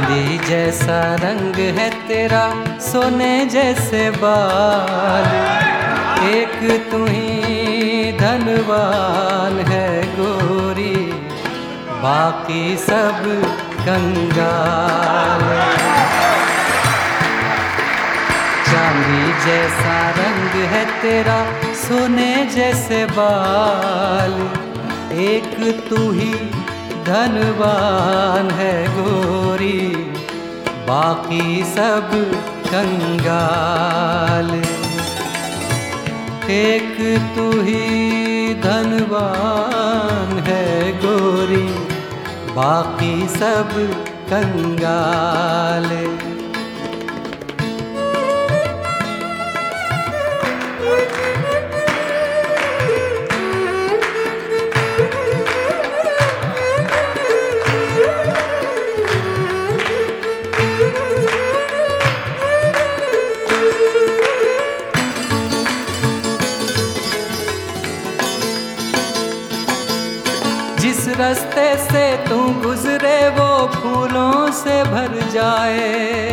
चांदी जैसा रंग है तेरा, सोने जैसे बाल, एक तू ही धनवान है गोरी, बाकी सब कंगाल। चांदी जैसा रंग है तेरा, सोने जैसे बाल, एक तू ही धनवान है गोरी, बाकी सब कंगाल। एक तू ही धनवान है गोरी, बाकी सब कंगाल। जिस रास्ते से तू गुजरे वो फूलों से भर जाए,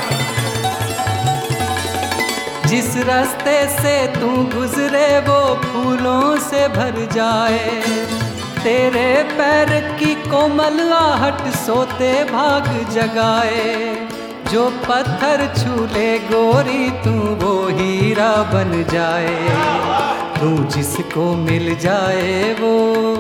जिस रास्ते से तू गुजरे वो फूलों से भर जाए। तेरे पैर की कोमल आहट सोते भाग जगाए, जो पत्थर छू ले गोरी तू वो हीरा बन जाए। तू जिसको मिल जाए वो,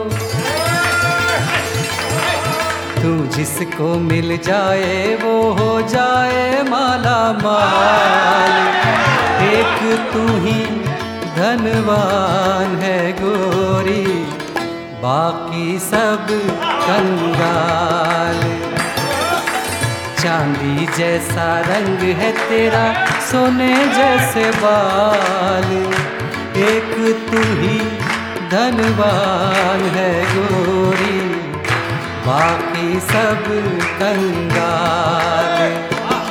तू जिसको मिल जाए वो हो जाए माला माल। एक तू ही धनवान है गोरी, बाकी सब कंगाल। चांदी जैसा रंग है तेरा, सोने जैसे बाल, एक तू ही धनवान है गोरी, बाकी सब कंगाल।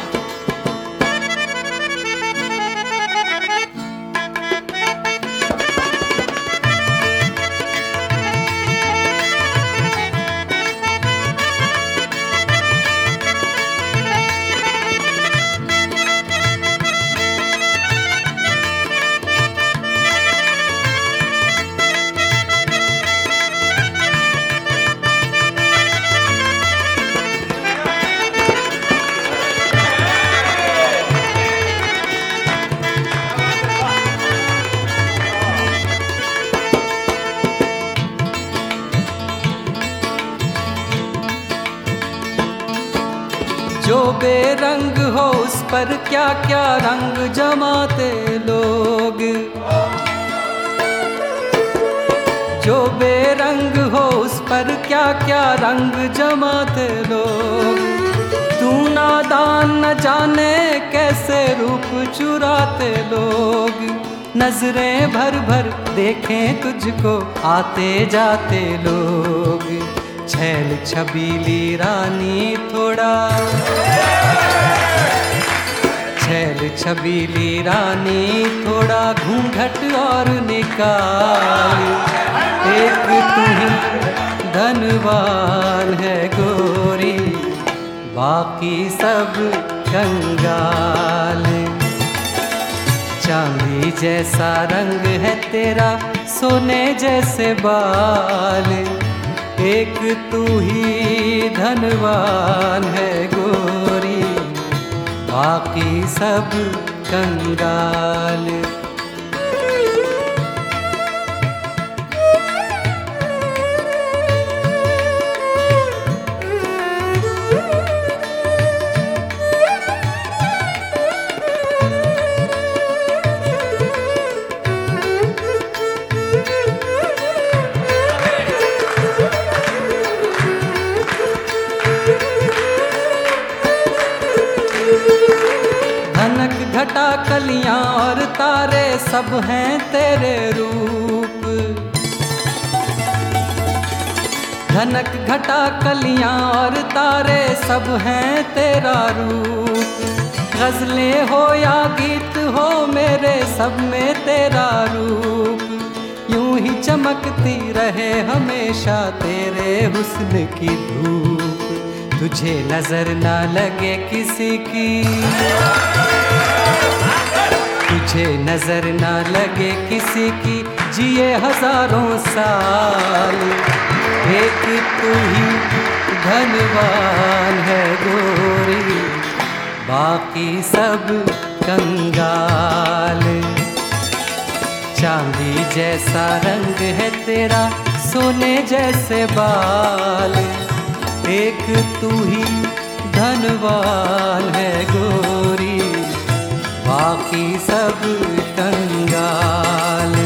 जो बेरंग हो उस पर क्या क्या रंग जमाते लोग, जो बेरंग हो उस पर क्या क्या रंग जमाते लोग। तू नादान न जाने कैसे रूप चुराते लोग, नजरें भर भर देखें तुझको आते जाते लोग। छैल छबीली रानी थोड़ा, छैल छबीली रानी थोड़ा घूंघट और निकाल। एक तू ही धनवान है गोरी, बाकी सब कंगाल। चांदी जैसा रंग है तेरा, सोने जैसे बाल, एक तू ही धनवान है गोरी, बाकी सब कंगाल। धनक घटा कलियां और तारे सब हैं तेरे रूप, धनक घटा कलियां और तारे सब हैं तेरा रूप। गजलें हो या गीत हो मेरे सब में तेरा रूप, यूं ही चमकती रहे हमेशा तेरे हुस्न की धूप। तुझे नजर ना लगे किसी की, तुझे नजर ना लगे किसी की, जिए हजारों साल। एक तू ही धनवान है गोरी, बाकी सब कंगाल। चांदी जैसा रंग है तेरा, सोने जैसे बाल। एक तू ही धनवान है गोरी, बाकी सब कंगाल।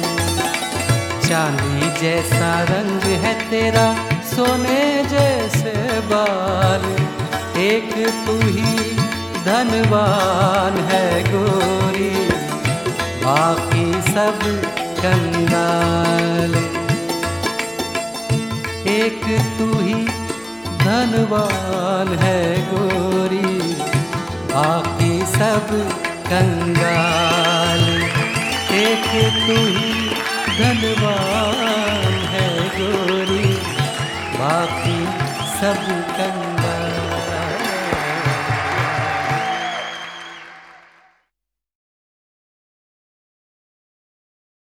चांदी जैसा रंग है तेरा, सोने जैसे बाल। एक तू ही धनवान है गोरी, बाकी सब कंगाल। एक तू ही धनवान है गोरी, बाकी सब कंगाल। एक तू ही धनवान है गोरी, बाकी सब कंगाल।